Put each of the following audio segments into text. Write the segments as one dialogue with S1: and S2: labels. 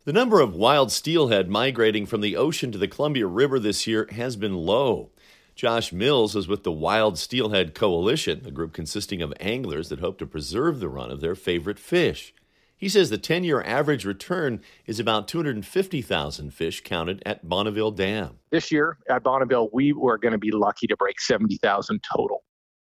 S1: The number of wild steelhead migrating from the ocean to the Columbia River this year has been low. Josh Mills is with the Wild Steelhead Coalition, a group consisting of anglers that hope to preserve the run of their favorite fish. He says the 10-year average return is about 250,000 fish counted at Bonneville Dam.
S2: This year at Bonneville, we were going to be lucky to break 70,000 total.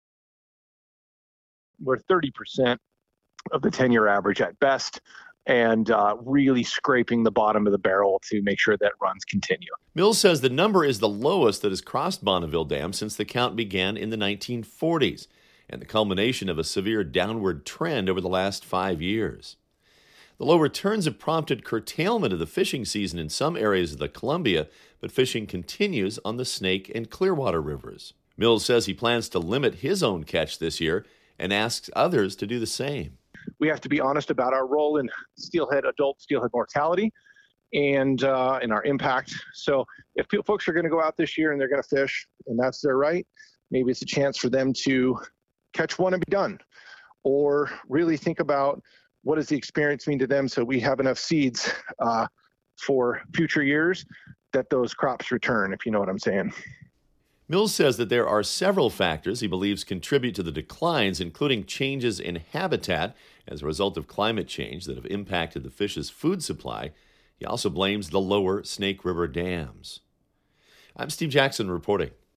S2: We're 30% of the 10-year average at best, and really scraping the bottom of the barrel to make sure that runs continue.
S1: Mills says the number is the lowest that has crossed Bonneville Dam since the count began in the 1940s, and the culmination of a severe downward trend over the last 5 years. The low returns have prompted curtailment of the fishing season in some areas of the Columbia, but fishing continues on the Snake and Clearwater rivers. Mills says he plans to limit his own catch this year and asks others to do the same.
S2: We have to be honest about our role in adult steelhead mortality and in our impact. So if folks are going to go out this year and they're going to fish, and that's their right, maybe it's a chance for them to catch one and be done, or really think about what does the experience mean to them so we have enough seeds for future years that those crops return, if you know what I'm saying.
S1: Mills says that there are several factors he believes contribute to the declines, including changes in habitat as a result of climate change that have impacted the fish's food supply. He also blames the lower Snake River dams. I'm Steve Jackson reporting.